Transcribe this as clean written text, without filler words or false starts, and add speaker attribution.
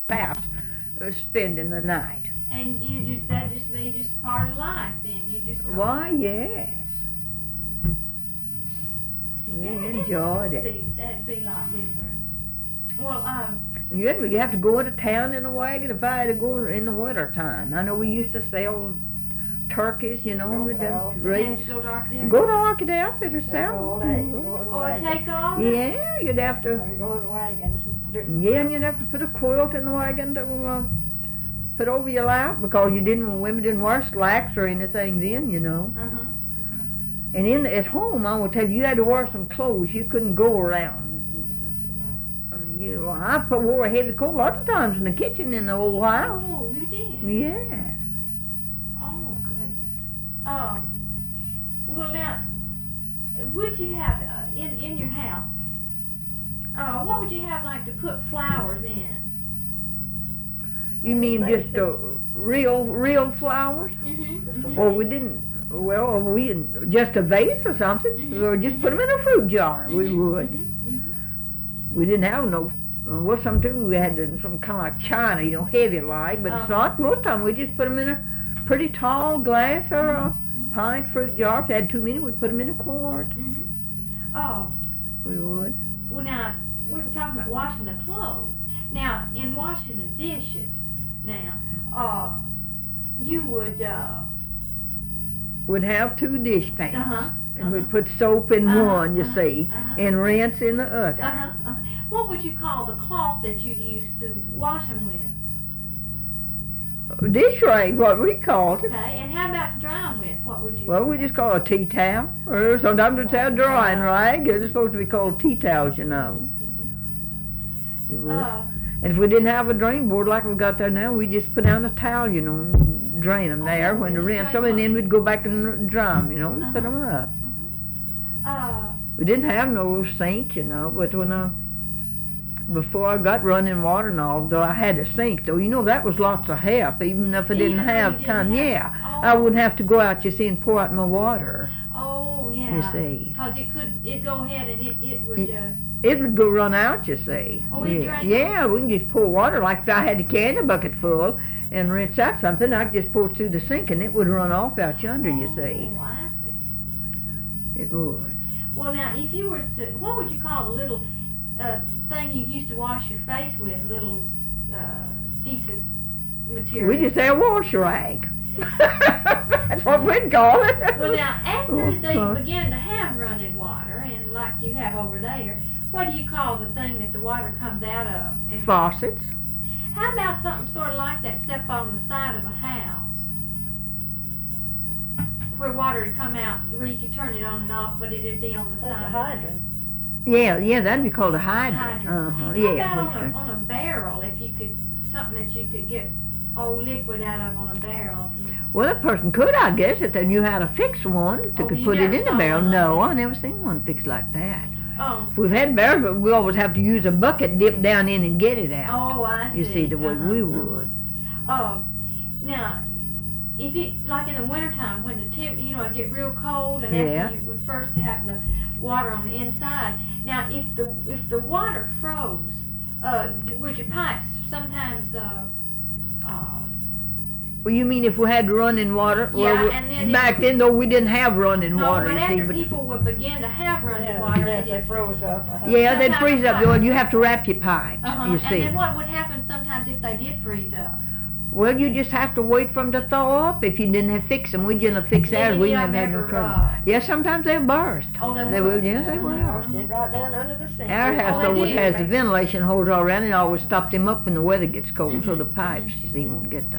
Speaker 1: spouse spending the night.
Speaker 2: And that just be just part of life then. You just go.
Speaker 1: Why, yes. We enjoyed it.
Speaker 2: That'd be a lot different. Well,
Speaker 1: You have to go into town in a wagon if I had to go in the winter time. I know we used to sell turkeys, with the raised.
Speaker 2: Go to Arkadelphia?
Speaker 1: Go to Arkadelphia to sell
Speaker 3: All
Speaker 1: them.
Speaker 3: day.
Speaker 2: Or take off?
Speaker 1: Yeah, you'd have to.
Speaker 3: Go in the wagon.
Speaker 1: Yeah, and you'd have to put a quilt in the wagon to put over your lap because women didn't wear slacks or anything then,
Speaker 2: Uh-huh.
Speaker 1: And at home, I will tell you, you had to wear some clothes. You couldn't go around. I wore a heavy coat lots of times in the kitchen in the old house.
Speaker 2: Oh, you did?
Speaker 1: Yes.
Speaker 2: Oh, goodness. Well, now, would you have, in your house, what would you have like to put flowers in?
Speaker 1: You mean just real flowers?
Speaker 2: Mm-hmm.
Speaker 1: Or we didn't, just a vase or something, or just put them in a fruit jar, we would. We didn't have no, we had some kind of like china, heavy like, but it's not. Most of the time we just put them in a pretty tall glass or a pint fruit jar. If we had too many, we'd put them in a quart.
Speaker 2: Oh.
Speaker 1: We would.
Speaker 2: Well, now, we were talking about washing the clothes. Now, in washing the dishes, you would,
Speaker 1: We'd have 2 dish pans.
Speaker 2: Uh-huh.
Speaker 1: And we'd put soap in one, you see, and rinse in the other.
Speaker 2: What would you call the cloth that you'd use to wash them with?
Speaker 1: Dish rag, what we called it.
Speaker 2: Okay, and how about to dry them with? What would you?
Speaker 1: Well, we just call it a tea towel, or sometimes it's a drying rag. It's supposed to be called tea towels, It would. And if we didn't have a drain board like we got there now, we just put down a towel, and drain them there when to rinse them, and then we'd go back and dry them, and put them up. We didn't have no sink, but before I got running water and all, though I had a sink, though, that was lots of help, even if I didn't have time. I wouldn't have to go out, and pour out my water.
Speaker 2: Oh, yeah.
Speaker 1: You see.
Speaker 2: Because it'd go ahead and it would...
Speaker 1: It would go run out, you see.
Speaker 2: Oh, it'd drain?
Speaker 1: Yeah, we can just pour water. Like if I had a candy bucket full and rinse out something, I'd just pour it through the sink and it would run off out yonder, you see.
Speaker 2: Oh, I see.
Speaker 1: It would.
Speaker 2: Well, now, if you were to... What would you call the little thing you used to wash your face with? Little piece of material?
Speaker 1: We just say a wash rag. That's what we'd call it.
Speaker 2: Well, now, after they begin to have running water, and like you have over there, what do you call the thing that the water comes out of?
Speaker 1: Faucets.
Speaker 2: How about something sort of like that step on the side of a house? Where water would come out, where you could turn it on and off, but it'd be on the side.
Speaker 3: That's a hydrant.
Speaker 1: Yeah, that'd be called a hydrant.
Speaker 2: How about on a barrel, if you could, something that you could get old liquid out of on a barrel?
Speaker 1: Well, a person could, I guess, if they knew how to fix one, if they could put it in a barrel. No, I never seen one fixed like that.
Speaker 2: Oh.
Speaker 1: We've had barrels, but we always have to use a bucket, dip down in and get it out.
Speaker 2: Oh, I see.
Speaker 1: You see, the way we would.
Speaker 2: Now, if it, like in the wintertime, when the it'd get real cold, and after you would first have the water on the inside. Now, if the water froze, would your pipes sometimes,
Speaker 1: Well, you mean if we had running water?
Speaker 2: Yeah,
Speaker 1: well,
Speaker 2: and then
Speaker 1: back then, though, we didn't have running water.
Speaker 2: No, but
Speaker 1: you see,
Speaker 2: after people would begin to have running
Speaker 3: Yeah,
Speaker 2: water,
Speaker 3: they froze up.
Speaker 1: Yeah, they'd
Speaker 2: Sometimes
Speaker 1: freeze up.
Speaker 2: pipes.
Speaker 1: Well, you have to wrap your pipes, you
Speaker 2: And
Speaker 1: see.
Speaker 2: then what would happen sometimes if they did freeze up?
Speaker 1: Well, you just have to wait for them to thaw up. If you didn't have fix them, we didn't fix
Speaker 2: Then
Speaker 1: that. We
Speaker 2: you
Speaker 1: never had no
Speaker 2: never,
Speaker 1: trouble. Yeah, sometimes they burst.
Speaker 2: Oh,
Speaker 1: They will, yes, they will.
Speaker 3: Did right down under the sink.
Speaker 1: Our house
Speaker 2: they
Speaker 1: always
Speaker 2: did.
Speaker 1: has the ventilation holes all around and always stop them up when the weather gets cold so the pipes, you see, won't get